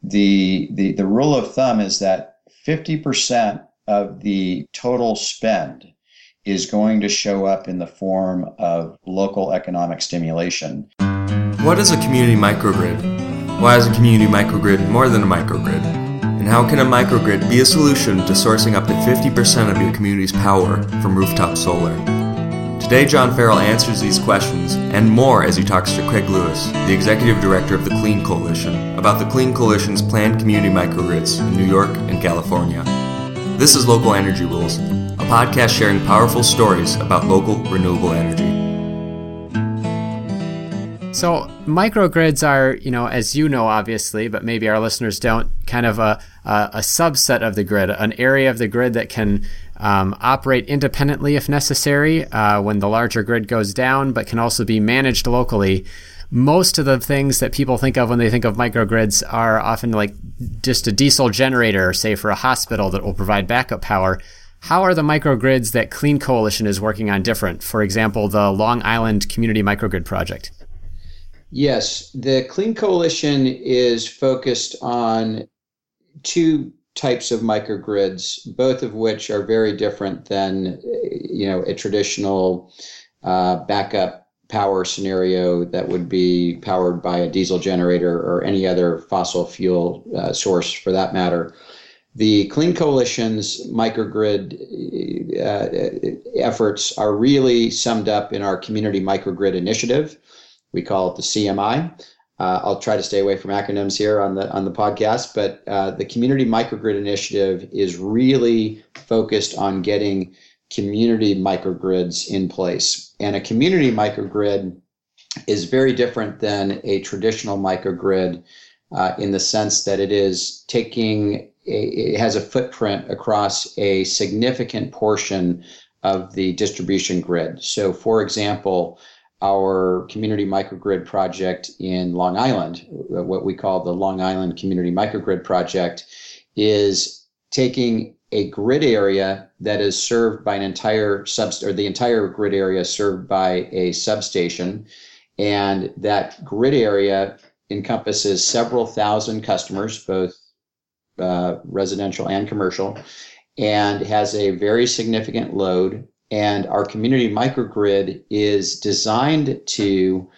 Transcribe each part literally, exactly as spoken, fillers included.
the, the, the rule of thumb is that fifty percent of the total spend is going to show up in the form of local economic stimulation. What is a community microgrid? Why is a community microgrid more than a microgrid? And how can a microgrid be a solution to sourcing up to fifty percent of your community's power from rooftop solar? Today, John Farrell answers these questions and more as he talks to Craig Lewis, the Executive Director of the Clean Coalition, about the Clean Coalition's planned community microgrids in New York and California. This is Local Energy Rules, a podcast sharing powerful stories about local renewable energy. So microgrids are, you know, as you know, obviously, but maybe our listeners don't, kind of a, a, a subset of the grid, an area of the grid that can um, operate independently if necessary uh, when the larger grid goes down, but can also be managed locally. Most of the things that people think of when they think of microgrids are often like just a diesel generator, say for a hospital that will provide backup power. How are the microgrids that Clean Coalition is working on different? For example, the Long Island Community Microgrid Project. Yes, the Clean Coalition is focused on two types of microgrids, both of which are very different than, you know, a traditional uh, backup power scenario that would be powered by a diesel generator or any other fossil fuel uh, source for that matter. The Clean Coalition's microgrid uh, efforts are really summed up in our Community Microgrid Initiative. We call it the C M I. Uh, I'll try to stay away from acronyms here on the on the podcast, but uh, the Community Microgrid Initiative is really focused on getting community microgrids in place. And a community microgrid is very different than a traditional microgrid uh, in the sense that it is taking, a, it has a footprint across a significant portion of the distribution grid. So for example, our community microgrid project in Long Island, what we call the Long Island Community Microgrid Project, is taking a grid area that is served by an entire sub, or the entire grid area served by a substation, and that grid area encompasses several thousand customers, both uh, residential and commercial, and has a very significant load. And our community microgrid is designed to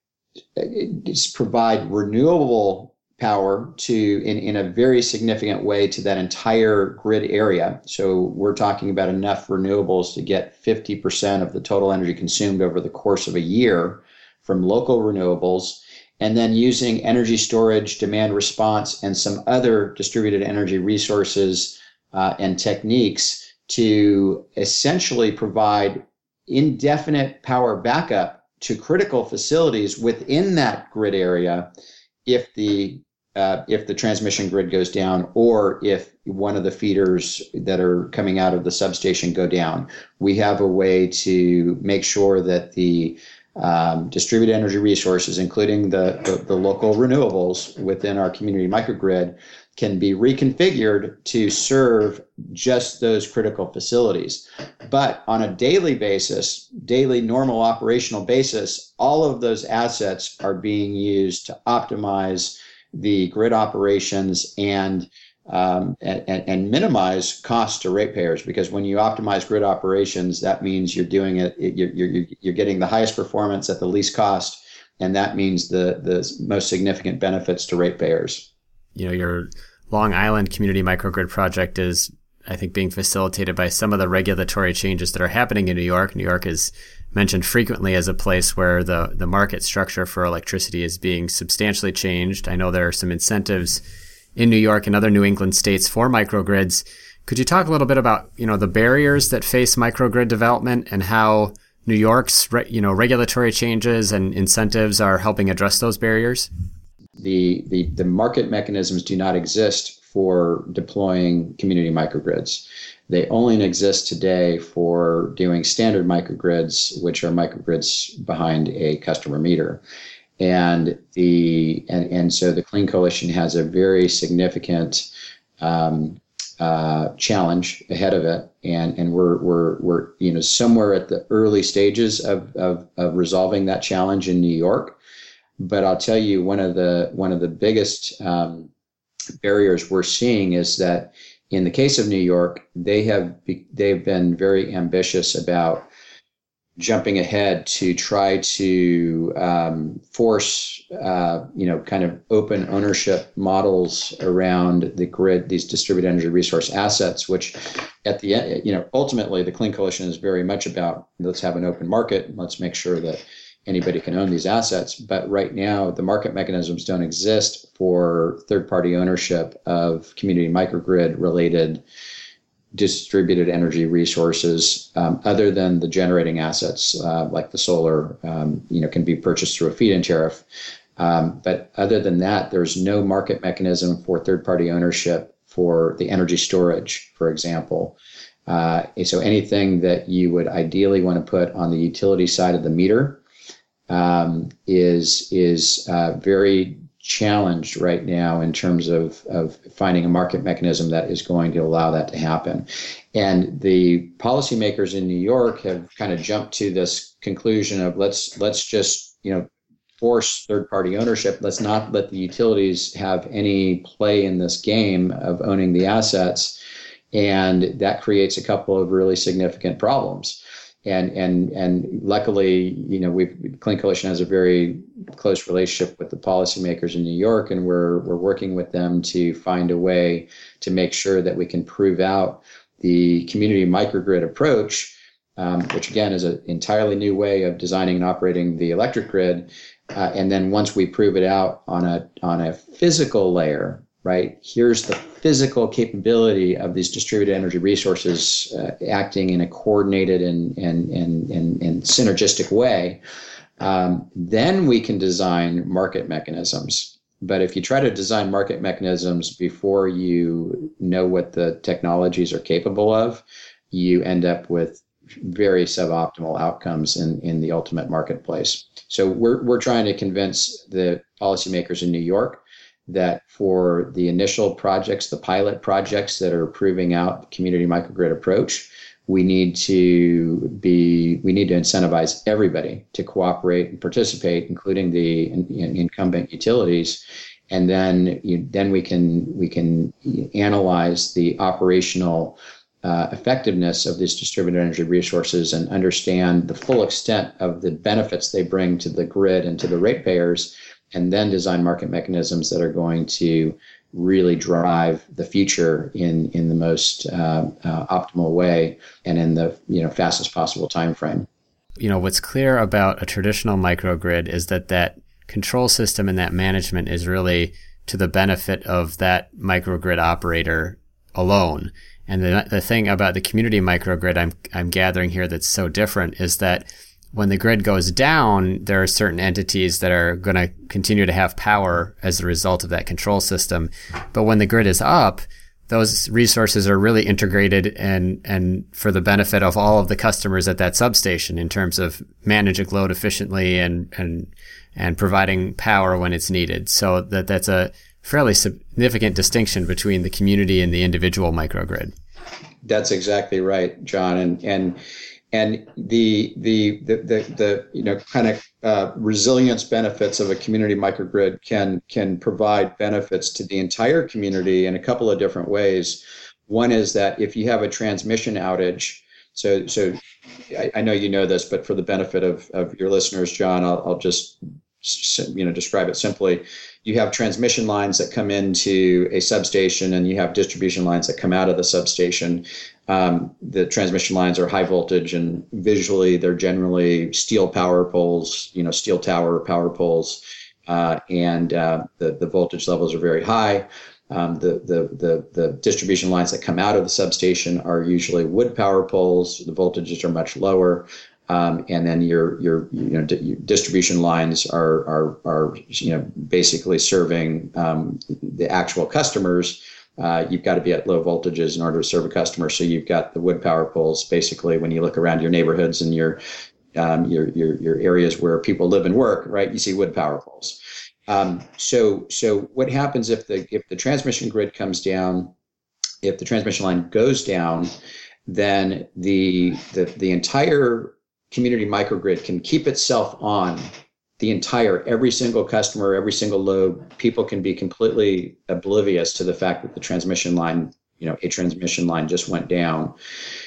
provide renewable power to in, in a very significant way to that entire grid area. So we're talking about enough renewables to get fifty percent of the total energy consumed over the course of a year from local renewables, and then using energy storage, demand response, and some other distributed energy resources uh, and techniques to essentially provide indefinite power backup to critical facilities within that grid area if the uh, if the transmission grid goes down or if one of the feeders that are coming out of the substation go down. We have a way to make sure that the um, distributed energy resources, including the, the, the local renewables within our community microgrid, can be reconfigured to serve just those critical facilities. But on a daily basis, daily normal operational basis, all of those assets are being used to optimize the grid operations and um, and, and minimize costs to ratepayers. Because when you optimize grid operations, that means you're doing it, you're, you're, you're getting the highest performance at the least cost, and that means the, the most significant benefits to ratepayers. You know, your Long Island Community Microgrid Project is, I think, being facilitated by some of the regulatory changes that are happening in New York. New York is mentioned frequently as a place where the, the market structure for electricity is being substantially changed. I know there are some incentives in New York and other New England states for microgrids. Could you talk a little bit about, you know, the barriers that face microgrid development and how New York's, you know, regulatory changes and incentives are helping address those barriers? The, the, the market mechanisms do not exist for deploying community microgrids. They only exist today for doing standard microgrids, which are microgrids behind a customer meter. And the and, and so the Clean Coalition has a very significant um, uh, challenge ahead of it, and and we're we're we're you know somewhere at the early stages of of, of resolving that challenge in New York. But I'll tell you, one of the one of the biggest um, barriers we're seeing is that in the case of New York, they have be, they've been very ambitious about jumping ahead to try to um, force, uh, you know, kind of open ownership models around the grid, these distributed energy resource assets, which at the end, you know, ultimately the Clean Coalition is very much about, let's have an open market. Let's make sure that anybody can own these assets. But right now, the market mechanisms don't exist for third-party ownership of community microgrid related distributed energy resources, um, other than the generating assets, uh, like the solar, um, you know, can be purchased through a feed-in tariff. Um, but other than that, there's no market mechanism for third-party ownership for the energy storage, for example. Uh, so anything that you would ideally want to put on the utility side of the meter um, is is uh, very challenged right now in terms of, of finding a market mechanism that is going to allow that to happen. And the policymakers in New York have kind of jumped to this conclusion of let's let's just, you know, force third-party ownership. Let's not let the utilities have any play in this game of owning the assets. And that creates a couple of really significant problems. And and and luckily, you know, we've Clean Coalition has a very close relationship with the policymakers in New York, and we're we're working with them to find a way to make sure that we can prove out the community microgrid approach, um, which again is an entirely new way of designing and operating the electric grid. Uh, and then once we prove it out on a on a physical layer, right? Here's the physical capability of these distributed energy resources uh, acting in a coordinated and, and, and, and, and synergistic way. Um, then we can design market mechanisms. But if you try to design market mechanisms before you know what the technologies are capable of, you end up with very suboptimal outcomes in, in the ultimate marketplace. So we're, we're trying to convince the policymakers in New York that for the initial projects, the pilot projects that are proving out the community microgrid approach, we need to be, we need to incentivize everybody to cooperate and participate, including the in, in incumbent utilities. And then, you, then we can we can analyze the operational uh, effectiveness of these distributed energy resources and understand the full extent of the benefits they bring to the grid and to the ratepayers, and then design market mechanisms that are going to really drive the future in in the most uh, uh, optimal way and in the you know fastest possible time frame. You know, what's clear about a traditional microgrid is that that control system and that management is really to the benefit of that microgrid operator alone. And the the thing about the community microgrid I'm I'm gathering here that's so different is that when the grid goes down, there are certain entities that are going to continue to have power as a result of that control system. But when the grid is up, those resources are really integrated and, and for the benefit of all of the customers at that substation in terms of managing load efficiently and, and, and providing power when it's needed. So that, that's a fairly significant distinction between the community and the individual microgrid. That's exactly right, John. And, and, And the, the the the the you know kind of uh, resilience benefits of a community microgrid can can provide benefits to the entire community in a couple of different ways. One is that if you have a transmission outage, so so I, I know you know this, but for the benefit of, of your listeners, John, I'll, I'll just you know describe it simply. You have transmission lines that come into a substation, and you have distribution lines that come out of the substation. Um, the transmission lines are high voltage, and visually they're generally steel power poles, you know, steel tower power poles, uh, and uh, the the voltage levels are very high. Um, the, the the the distribution lines that come out of the substation are usually wood power poles. The voltages are much lower. Um, and then your your you know di- your distribution lines are are are you know basically serving um, the actual customers. Uh, you've got to be at low voltages in order to serve a customer. So you've got the wood power poles. Basically, when you look around your neighborhoods and your um, your your your areas where people live and work, right, you see wood power poles. Um, so so what happens if the if the transmission grid comes down, if the transmission line goes down, then the the the entire community microgrid can keep itself on the entire, every single customer, every single load, people can be completely oblivious to the fact that the transmission line, you know, a transmission line just went down.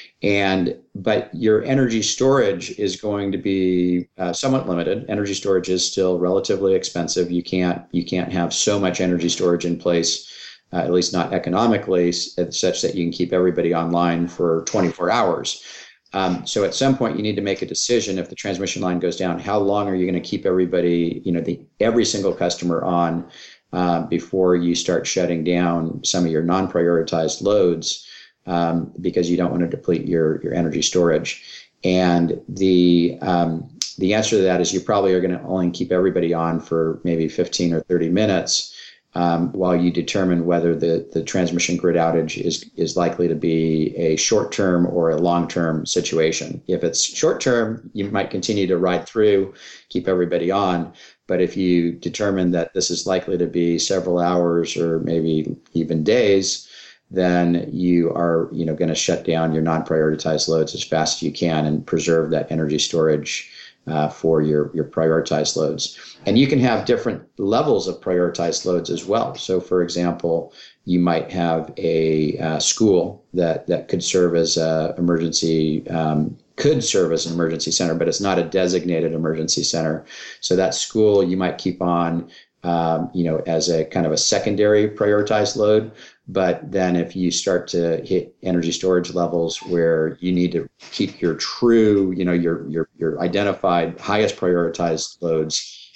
And, but your energy storage is going to be uh, somewhat limited. Energy storage is still relatively expensive. You can't, you can't have so much energy storage in place, uh, at least not economically, such that you can keep everybody online for twenty-four hours. Um, so at some point you need to make a decision. If the transmission line goes down, how long are you going to keep everybody, you know, the, every single customer on uh, before you start shutting down some of your non-prioritized loads, um, because you don't want to deplete your, your energy storage. And the, um, the answer to that is you probably are going to only keep everybody on for maybe fifteen or thirty minutes. Um, while you determine whether the, the transmission grid outage is, is likely to be a short-term or a long-term situation. If it's short-term, you might continue to ride through, keep everybody on. But if you determine that this is likely to be several hours or maybe even days, then you are, you know, going to shut down your non-prioritized loads as fast as you can and preserve that energy storage Uh, for your, your prioritized loads. And you can have different levels of prioritized loads as well. So for example, you might have a uh, school that, that could serve as a emergency, um, could serve as an emergency center, but it's not a designated emergency center. So that school you might keep on, um, you know, as a kind of a secondary prioritized load. But then if you start to hit energy storage levels where you need to keep your true, you know, your your your identified highest prioritized loads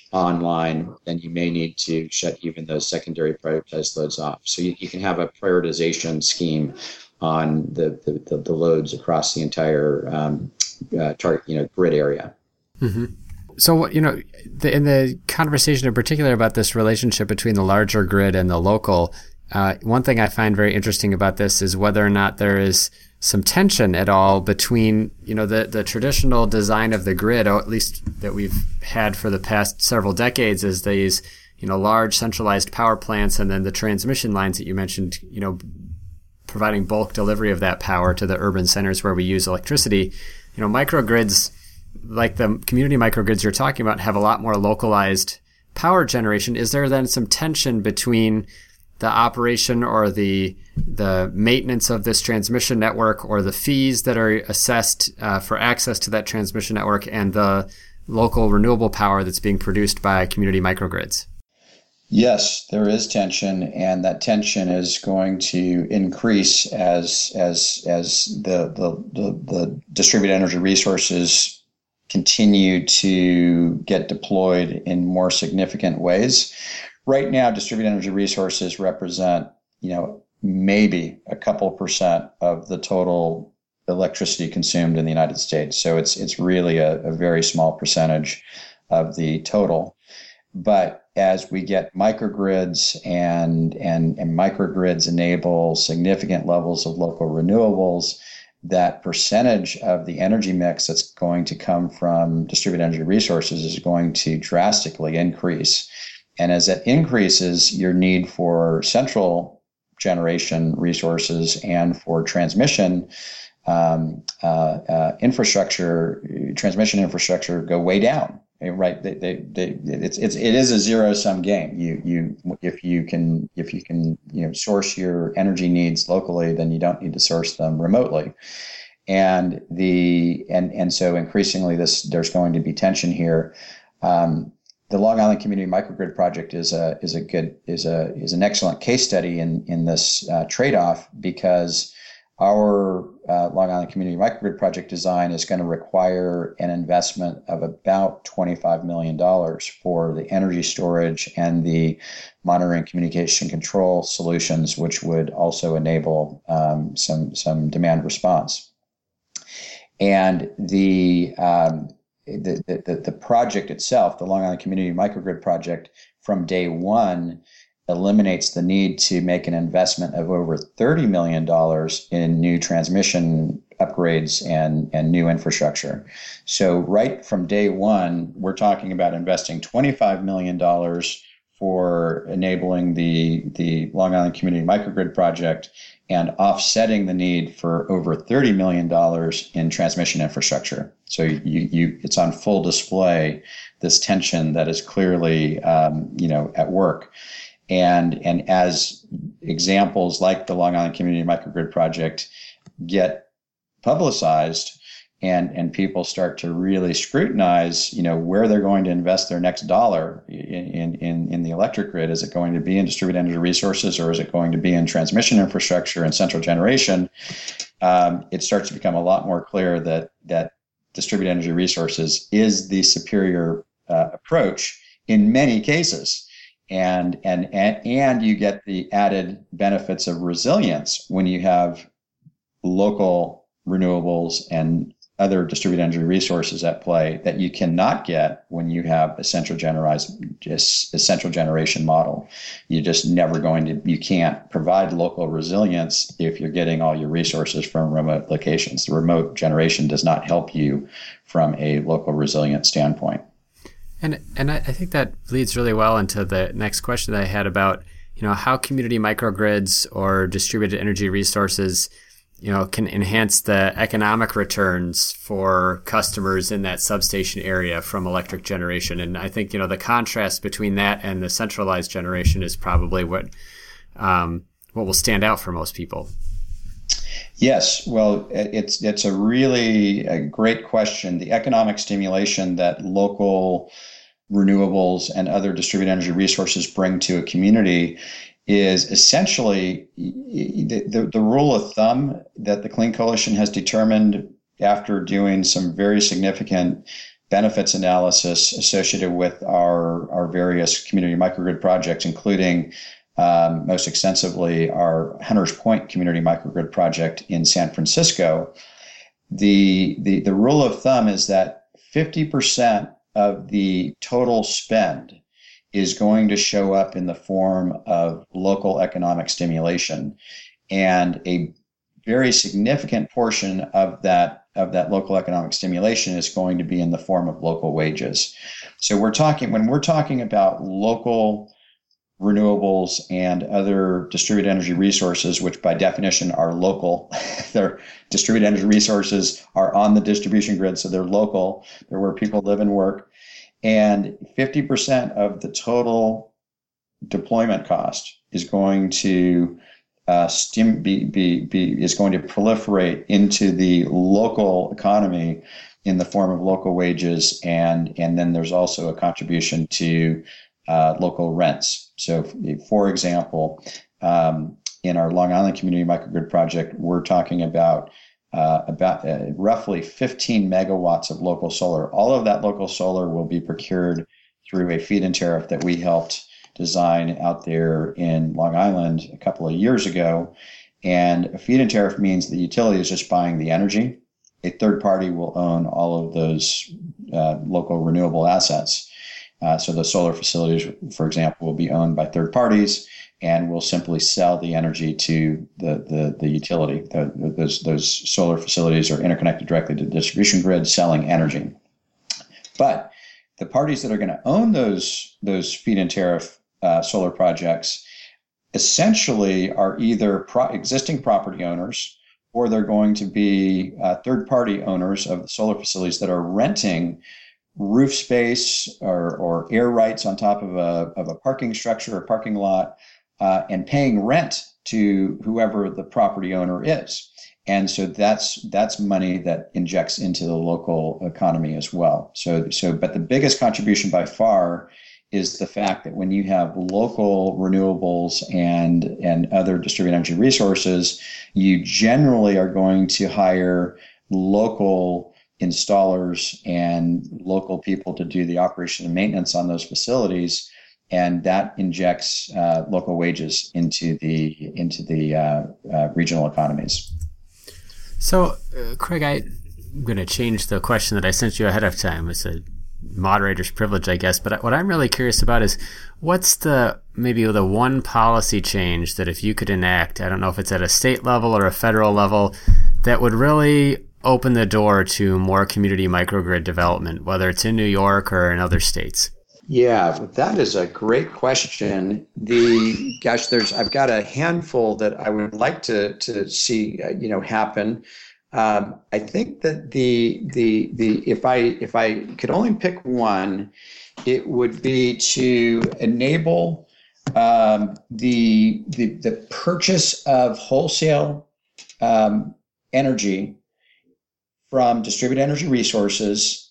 online, then you may need to shut even those secondary prioritized loads off. So you, you can have a prioritization scheme on the the, the, the loads across the entire um, uh, target, you know, grid area. Mm-hmm. So, you know, the, in the conversation in particular about this relationship between the larger grid and the local, Uh, one thing I find very interesting about this is whether or not there is some tension at all between, you know, the, the traditional design of the grid, or at least that we've had for the past several decades, is these, you know, large centralized power plants and then the transmission lines that you mentioned, you know, providing bulk delivery of that power to the urban centers where we use electricity. You know, microgrids, like the community microgrids you're talking about, have a lot more localized power generation. Is there then some tension between the operation or the the maintenance of this transmission network, or the fees that are assessed uh, for access to that transmission network, and the local renewable power that's being produced by community microgrids? Yes, there is tension, and that tension is going to increase as as as the the the, the distributed energy resources continue to get deployed in more significant ways. Right now, distributed energy resources represent, you know, maybe a couple percent of the total electricity consumed in the United States. So it's it's really a, a very small percentage of the total. But as we get microgrids and and and microgrids enable significant levels of local renewables, that percentage of the energy mix that's going to come from distributed energy resources is going to drastically increase. And as it increases, your need for central generation resources and for transmission um, uh, uh, infrastructure, transmission infrastructure, go way down. Right? They, they, they, it's it's it is a zero sum game. You you if you can if you can you know source your energy needs locally, then you don't need to source them remotely. And the and and so increasingly, this there's going to be tension here. Um, The Long Island Community Microgrid Project is a is a good is a is an excellent case study in in this uh, trade-off, because our uh, Long Island Community Microgrid Project design is going to require an investment of about twenty-five million dollars for the energy storage and the monitoring communication control solutions, which would also enable um, some some demand response. And the um, The, the, the project itself, the Long Island Community Microgrid Project, from day one eliminates the need to make an investment of over thirty million dollars in new transmission upgrades and, and new infrastructure. So right from day one, we're talking about investing twenty-five million dollars for enabling the, the Long Island Community Microgrid project and offsetting the need for over thirty million dollars in transmission infrastructure. So you, you, it's on full display, this tension that is clearly, um, you know, at work. And, and as examples like the Long Island Community Microgrid project get publicized, and and people start to really scrutinize, you know, where they're going to invest their next dollar in in in the electric grid. Is it going to be in distributed energy resources, or is it going to be in transmission infrastructure and central generation? Um, it starts to become a lot more clear that that distributed energy resources is the superior uh, approach in many cases. And, and and and you get the added benefits of resilience when you have local renewables and other distributed energy resources at play that you cannot get when you have a central generalized, a central generation model. You're just never going to, you can't provide local resilience if you're getting all your resources from remote locations. The remote generation does not help you from a local resilience standpoint. And and I, I think that leads really well into the next question that I had about, you know, how community microgrids or distributed energy resources, you know, can enhance the economic returns for customers in that substation area from electric generation. And I think, you know, the contrast between that and the centralized generation is probably what um, what will stand out for most people. Yes, well, it's it's a really a great question. The economic stimulation that local renewables and other distributed energy resources bring to a community is essentially the, the, the rule of thumb that the Clean Coalition has determined after doing some very significant benefits analysis associated with our, our various community microgrid projects, including um, most extensively our Hunters Point Community Microgrid project in San Francisco. The, the, the rule of thumb is that fifty percent of the total spend is going to show up in the form of local economic stimulation, and a very significant portion of that of that local economic stimulation is going to be in the form of local wages. So we're talking when we're talking about local renewables and other distributed energy resources, which by definition are local. They're distributed energy resources are on the distribution grid, so they're local. They're where people live and work. And fifty percent of the total deployment cost is going to uh, stim- be, be, be is going to proliferate into the local economy in the form of local wages, and and then there's also a contribution to uh, local rents. So, for example, um, in our Long Island Community Microgrid project, we're talking about uh, about uh, roughly fifteen megawatts of local solar. All of that local solar will be procured through a feed-in tariff that we helped design out there in Long Island a couple of years ago. And a feed-in tariff means the utility is just buying the energy. A third party will own all of those uh, local renewable assets. Uh, so the solar facilities, for example, will be owned by third parties, and will simply sell the energy to the the, the utility. The, those those solar facilities are interconnected directly to the distribution grid, selling energy. But the parties that are going to own those those feed-in tariff uh, solar projects essentially are either pro- existing property owners, or they're going to be uh, third-party owners of the solar facilities that are renting roof space or, or air rights on top of a of a parking structure or parking lot, uh, and paying rent to whoever the property owner is. And so that's that's money that injects into the local economy as well. So so but the biggest contribution by far is the fact that when you have local renewables and and other distributed energy resources, you generally are going to hire local installers and local people to do the operation and maintenance on those facilities, and that injects uh, local wages into the into the uh, uh, regional economies. So, uh, Craig, I, I'm going to change the question that I sent you ahead of time. It's a moderator's privilege, I guess. But what I'm really curious about is what's the maybe the one policy change that if you could enact, I don't know if it's at a state level or a federal level, that would really open the door to more community microgrid development, whether it's in New York or in other states? Yeah, that is a great question. The gosh, there's I've got a handful that I would like to to see uh, you know happen. Um, I think that the the the if I if I could only pick one, it would be to enable um, the the the purchase of wholesale um, energy from distributed energy resources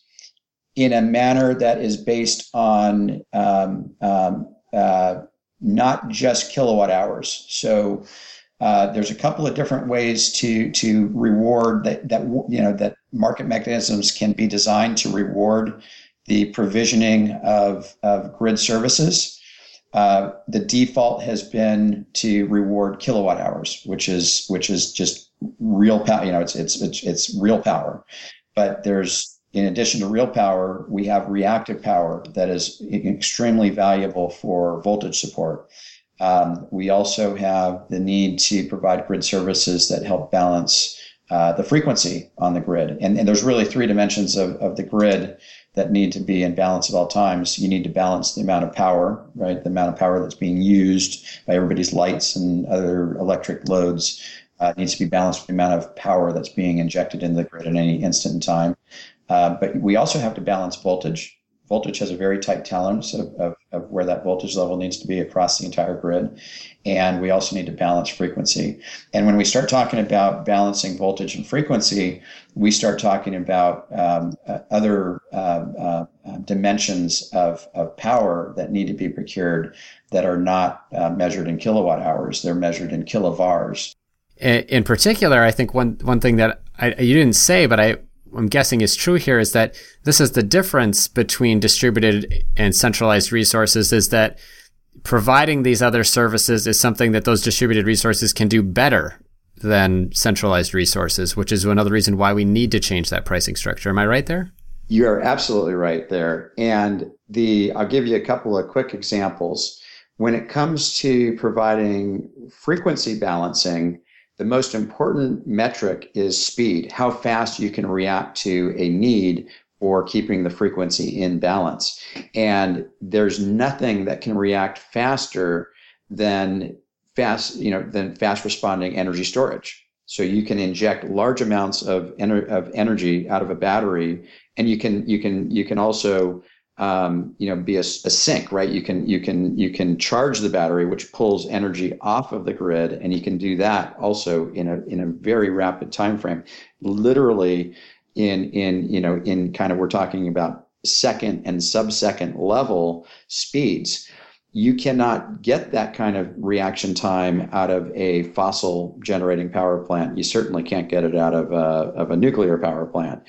in a manner that is based on um, um, uh, not just kilowatt hours. So uh, there's a couple of different ways to to reward that that you know that market mechanisms can be designed to reward the provisioning of of grid services. Uh, the default has been to reward kilowatt hours, which is which is just real power. You know, it's it's it's it's real power, but there's in addition to real power, we have reactive power that is extremely valuable for voltage support. Um, we also have the need to provide grid services that help balance uh, the frequency on the grid. And, and there's really three dimensions of, of the grid that need to be in balance at all times. You need to balance the amount of power, right? The amount of power that's being used by everybody's lights and other electric loads uh, needs to be balanced with the amount of power that's being injected into the grid at any instant in time. Uh, but we also have to balance voltage. Voltage has a very tight tolerance of, of, of where that voltage level needs to be across the entire grid. And we also need to balance frequency. And when we start talking about balancing voltage and frequency, we start talking about um, uh, other uh, uh, dimensions of, of power that need to be procured that are not uh, measured in kilowatt hours. They're measured in kilovars. In particular, I think one, one thing that I, you didn't say, but I I'm guessing is true here is that this is the difference between distributed and centralized resources, is that providing these other services is something that those distributed resources can do better than centralized resources, which is another reason why we need to change that pricing structure. Am I right there? You are absolutely right there. And the I'll give you a couple of quick examples. When it comes to providing frequency balancing, the most important metric is speed, how fast you can react to a need for keeping the frequency in balance. And there's nothing that can react faster than fast, you know, than fast responding energy storage. So you can inject large amounts of, ener- of energy out of a battery, and you can you can you can also Um, you know, be a, a sink, right? You can you can you can charge the battery, which pulls energy off of the grid, and you can do that also in a in a very rapid time frame. Literally, in in you know in kind of we're talking about second and sub-second level speeds. You cannot get that kind of reaction time out of a fossil generating power plant. You certainly can't get it out of a, of a nuclear power plant.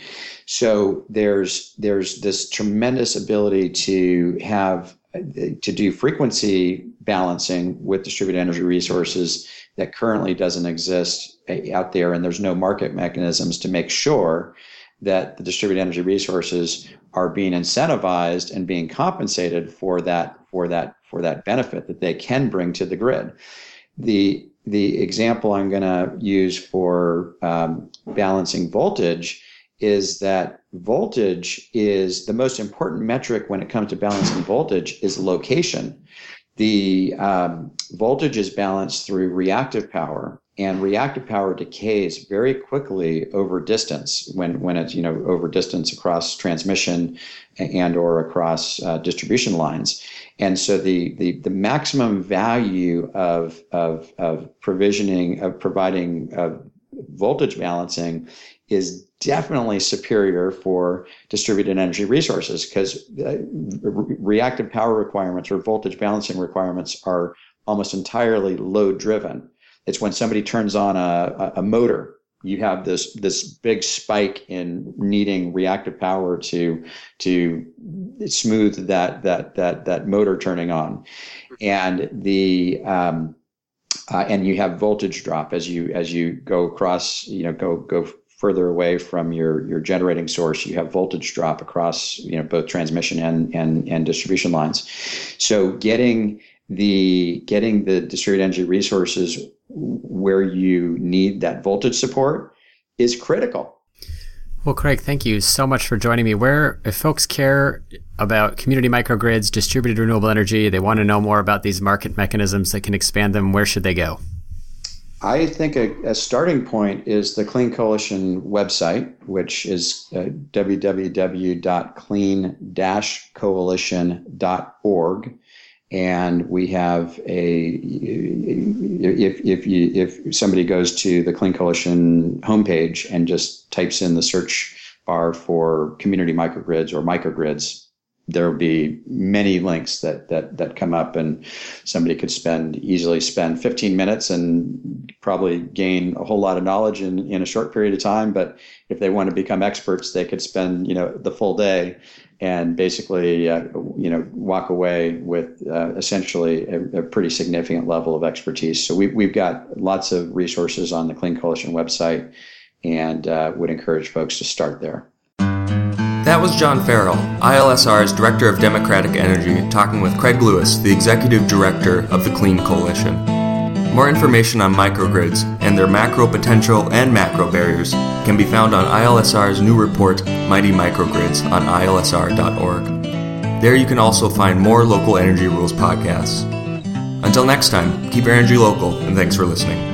So there's there's this tremendous ability to have to do frequency balancing with distributed energy resources that currently doesn't exist out there, and there's no market mechanisms to make sure that the distributed energy resources are being incentivized and being compensated for that for that for that benefit that they can bring to the grid. The the example I'm going to use for um, balancing voltage is that voltage is the most important metric when it comes to balancing voltage is location. The um, voltage is balanced through reactive power, and reactive power decays very quickly over distance when, when it's, you know, over distance across transmission and or across uh, distribution lines. And so the, the, the maximum value of, of, of provisioning, of providing uh, voltage balancing is definitely superior for distributed energy resources, because uh, re- reactive power requirements or voltage balancing requirements are almost entirely load driven. It's when somebody turns on a, a motor, you have this this big spike in needing reactive power to to smooth that that that that motor turning on, and the um, uh, and you have voltage drop as you as you go across, you know, go go further away from your your generating source. You have voltage drop across, you know, both transmission and and and distribution lines. So getting the getting the distributed energy resources where you need that voltage support is critical. Well, Craig, thank you so much for joining me. Where, if folks care about community microgrids, distributed renewable energy, they want to know more about these market mechanisms that can expand them, where should they go? I think a, a starting point is the Clean Coalition website, which is uh, w w w dot clean dash coalition dot org. And we have a, if if you if somebody goes to the Clean Coalition homepage and just types in the search bar for community microgrids or microgrids, there will be many links that that that come up, and somebody could spend easily spend fifteen minutes and probably gain a whole lot of knowledge in, in a short period of time. But if they want to become experts, they could spend, you know, the full day and basically, uh, you know, walk away with uh, essentially a, a pretty significant level of expertise. So we, we've got lots of resources on the Clean Coalition website, and uh, would encourage folks to start there. That was John Farrell, I L S R's Director of Democratic Energy, talking with Craig Lewis, the Executive Director of the Clean Coalition. More information on microgrids and their macro potential and macro barriers can be found on I L S R's new report, Mighty Microgrids, on I L S R dot org. There you can also find more Local Energy Rules podcasts. Until next time, keep your energy local, and thanks for listening.